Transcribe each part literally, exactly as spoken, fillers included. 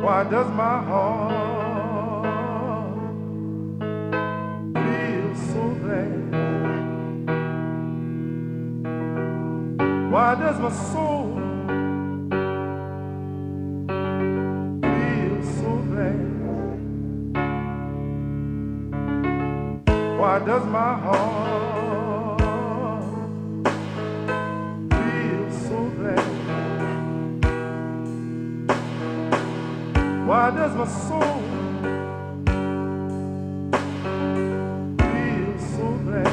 Why does my heart feel so bad? Why does my soul feel so bad? Why does my heart feel so bad? Why does my soul feel so bad?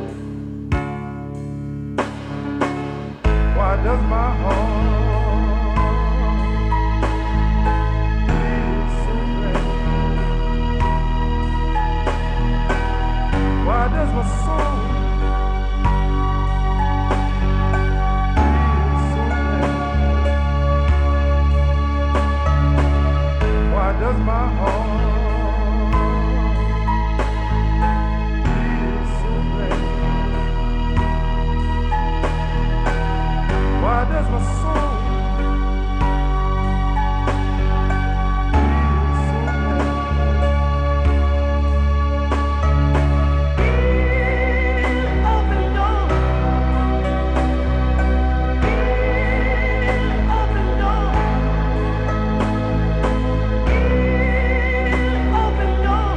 Why does my heart feel so bad? Why does my soul feel so bad? Why does my heart feel so bad? Why does my soul feel so bad? Up and down, up and down, up and down,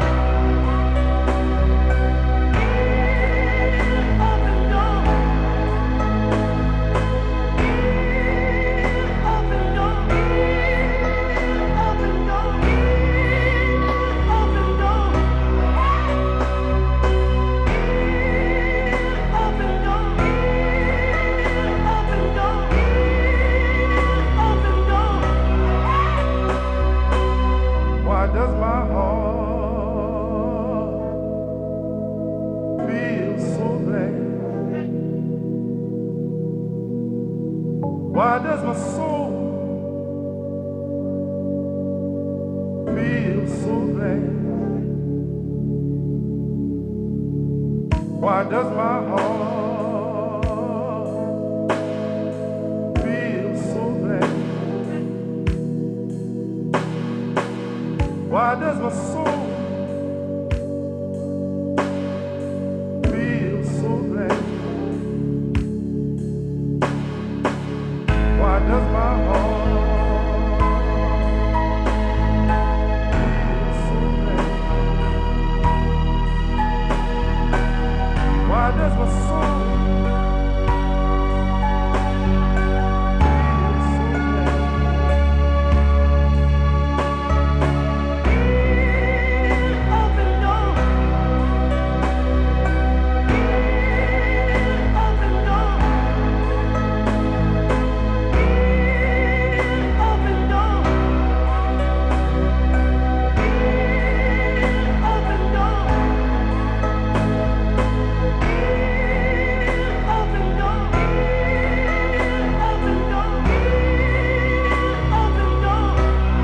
up and down. Up and down, up and down, up and down, up and down, up and down, up and down. Why does my heart feel so bad? Why does my soul feel so bad? Why does my heart feel so bad? Why does my soul feel so bad? Why does my heart feel so bad? Why does my soul feel so bad? Up and down, up and down, up and down, up and down, up and down, up and down, up and down,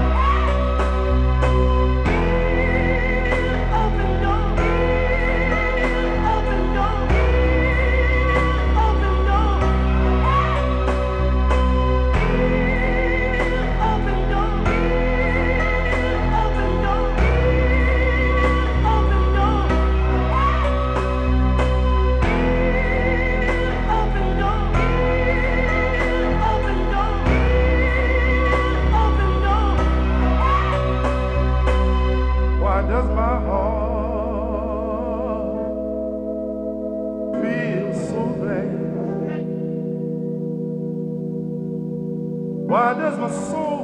up and down, up and down, up and down, up and down, up and down, up and down, up and down, up and down, up and down. Why does my heart feel so bad? Why does my soul